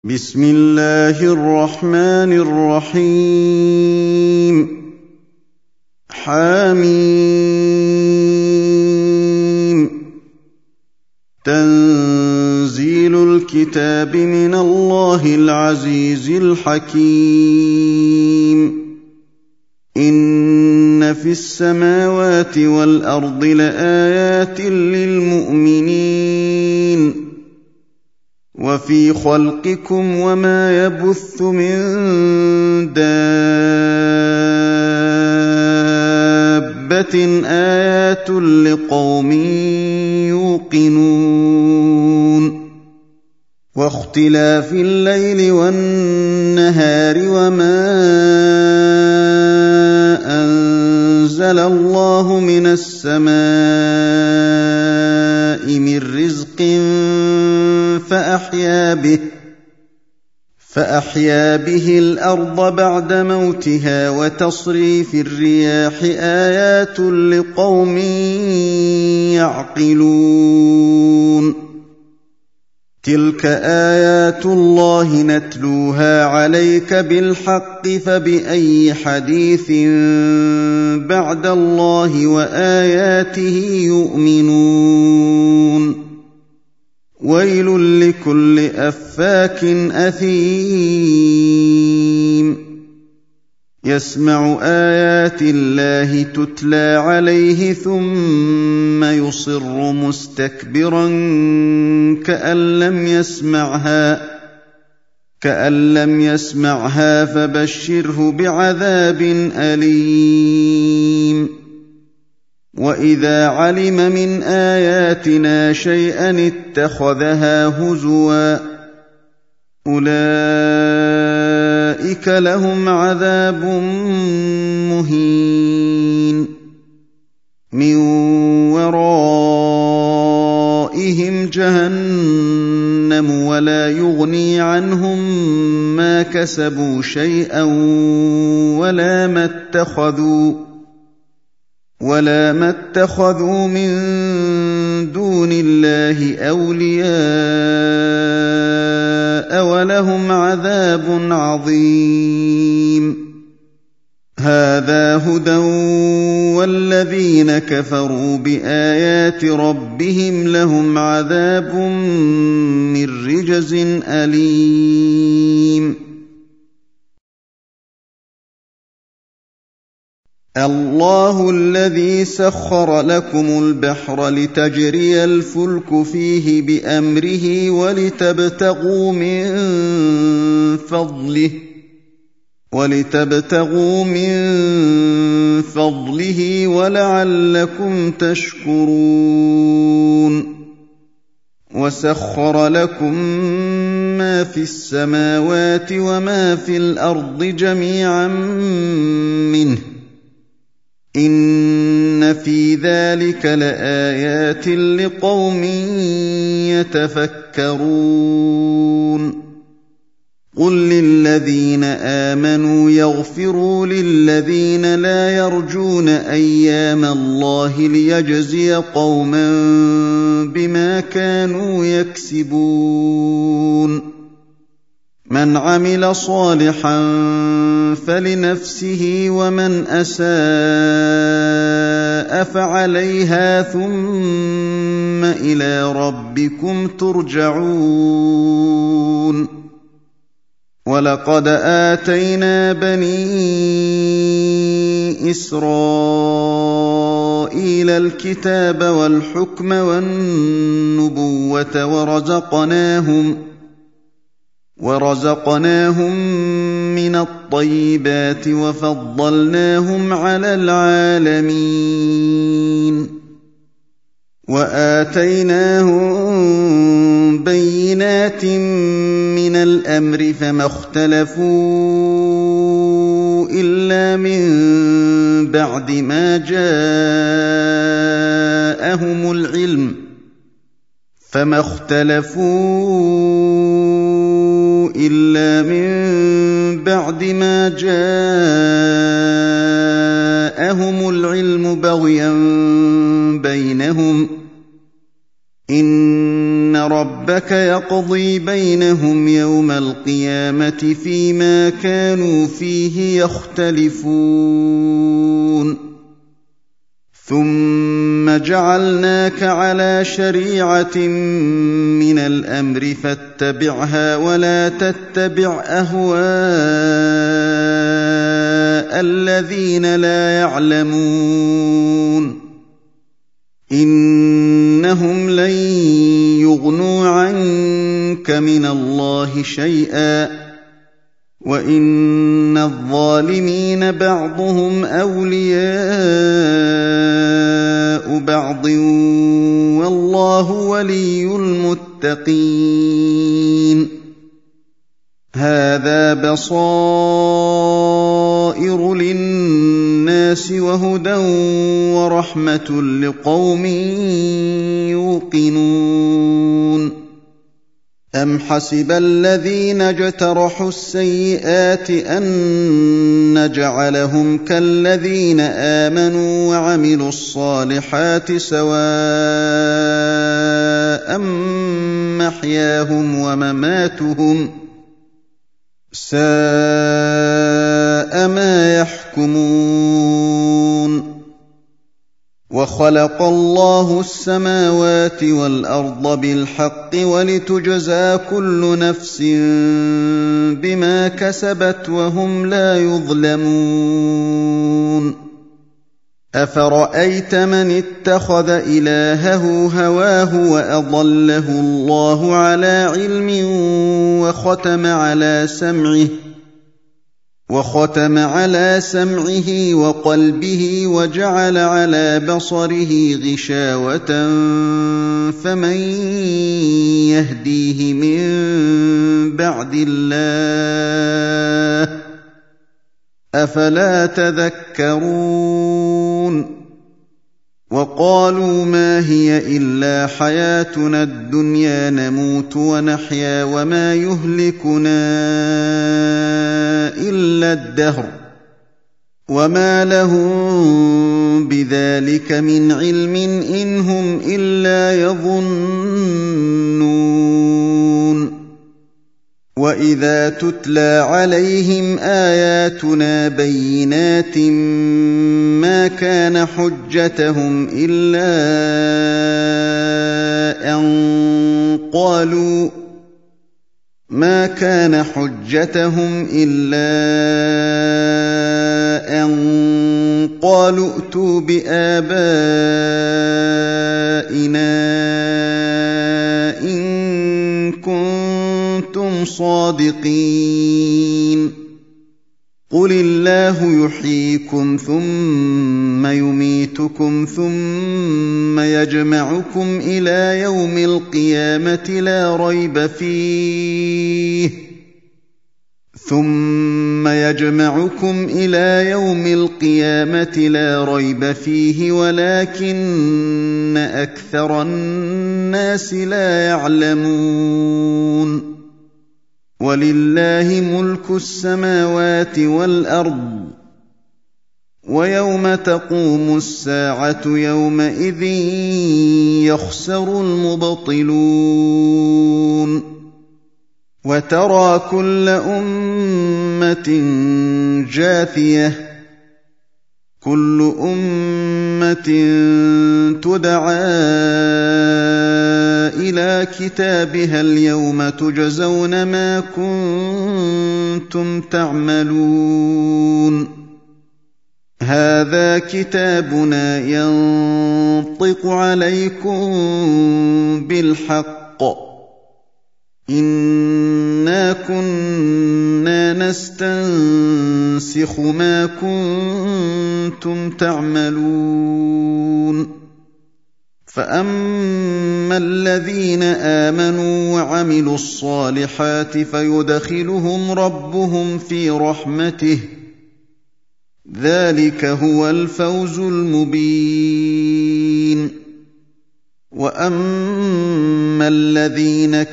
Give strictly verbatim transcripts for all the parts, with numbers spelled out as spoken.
بسم الله الرحمن الرحيم حميم تنزيل الكتاب من الله العزيز الحكيم إن في السماوات والأرض لآيات للمؤمنين وفي خلقكم وما يبث من دابة آيات لقوم يوقنون واختلاف الليل والنهار وما أنزل الله من السماء من رزق فأحيا به فأحيا به الأرض بعد موتها وتصريف الرياح آيات لقوم يعقلون تلك آيات الله نتلوها عليك بالحق فبأي حديث بعد الله وآياته يؤمنون ويل لكل أفاك أثيم يسمع آيات الله تتلى عليه ثم يصر مستكبرا كأن لم يسمعها كأن لم يسمعها فبشره بعذاب أليم وإذا علم من آياتنا شيئا اتخذها هزوا أولئك لهم عذاب مهين من ورائهم جهنم ولا يغني عنهم ما كسبوا شيئا ولا ما اتخذوا ولا ما اتخذوا من دون الله أولياء ولهم عذاب عظيم هذا هدى والذين كفروا بآيات ربهم لهم عذاب من رجز أليم الله الذي سخر لكم البحر لتجري الفلك فيه بأمره ولتبتغوا من فضله ولتبتغوا من فضله ولعلكم تشكرون وسخر لكم ما في السماوات وما في الأرض جميعا منه إن في ذلك لآيات لقوم يتفكرون قل للذين آمنوا يغفروا للذين لا يرجون أيام الله ليجزي قوما بما كانوا يكسبون من عمل صالحا فلنفسه ومن أساء فعليها ثم إلى ربكم ترجعون ولقد آتينا بني إسرائيل الكتاب والحكم والنبوة ورزقناهم ورزقناهم من الطيبات وفضلناهم على العالمين وآتيناهم بينات من الأمر فما اختلفوا إلا من بعد ما جاءهم العلم فما اختلفوا إلا من بعد ما جاءهم العلم بغيا بينهم إن رب ربك يقضي بينهم يوم القيامة فيما كانوا فيه يختلفون ثم جعلناك على شريعة من الأمر فاتبعها ولا تتبع أهواء الذين لا يعلمون إنهم لن يغنوا عنك من الله شيئا وإن الظالمين بعضهم أولياء بعض والله ولي المتقين هذا بصائر للناس وهدى ورحمة لقوم يوقنون أم حسب الذين اجترحوا السيئات أن نجعلهم كالذين آمنوا وعملوا الصالحات سواء محياهم ومماتهم ساء ما يحكمون وخلق الله السماوات والأرض بالحق ولتجزى كل نفس بما كسبت وهم لا يظلمون أفرأيت من اتخذ إلهه هواه وأضله الله على علم وختم على سمعه وختم على سمعه وقلبه وجعل على بصره غشاوة فمن يهديه من بعد الله أفلا تذكرون وقالوا ما هي إلا حياتنا الدنيا نموت ونحيا وما يهلكنا إلا الدهر وما لهم بذلك من علم إن هم إلا يظنون وإذا تتلى عليهم آياتنا بينات ما كان حجتهم إلا أن قالوا ما كان حجتهم إلا أن قالوا ائتوا بآبائنا إن كنتم صادقين قل الله يحييكم ثم يميتكم ثم يجمعكم إلى يوم القيامة لا ريب فيه ثم يجمعكم إلى يوم القيامة لا ريب فيه ولكن أكثر الناس لا يعلمون ولله ملك السماوات والأرض ويوم تقوم الساعة يومئذ يخسر المبطلون وترى كل أمة جاثية كل أمة تدعى إلى كتابها اليوم تجزون ما كنتم تعملون هذا كتابنا ينطق عليكم بالحق إنا كنا نستنسخ ما كنتم تعملون فأما الذين آمنوا وعملوا الصالحات فيدخلهم ربهم في رحمته ذلك هو الفوز المبين وأما الذين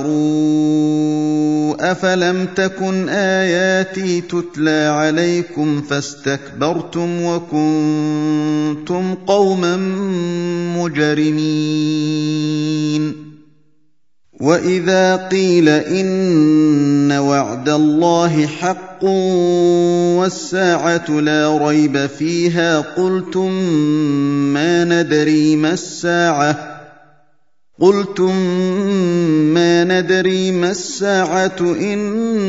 كفروا أفلم تكن آياتي تتلى عليكم فاستكبرتم وكنتم قوما مجرمين وإذا قيل إن وعد الله حق والساعة لا ريب فيها قلتم ما ندري ما الساعة قلتم ما ندري ما الساعة إن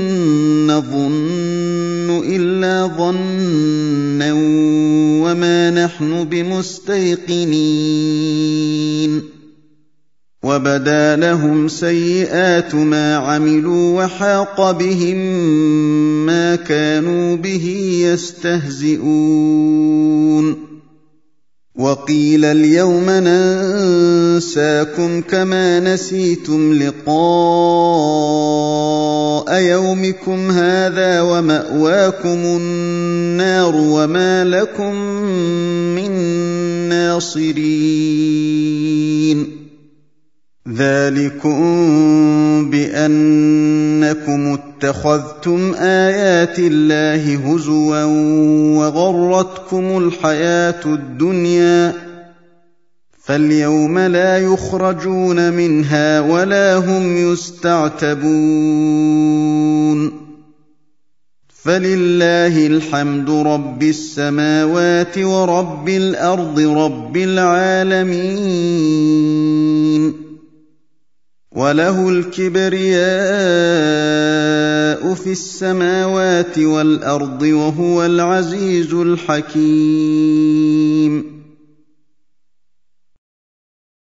نظن إلا ظنا وما نحن بمستيقنين وبدا لهم سيئات ما عملوا وحاق بهم ما كانوا به يستهزئون وقيل اليوم ننساكم كما نسيتم لقاء يومكم هذا ومأواكم النار وما لكم من ناصرين ذلكم بأنكم اتخذتم آيات الله هزوا وغرتكم الحياة الدنيا فاليوم لا يخرجون منها ولا هم يستعتبون فلله الحمد رب السماوات ورب الأرض رب العالمين وله الكبرياء في السماوات والأرض وهو العزيز الحكيم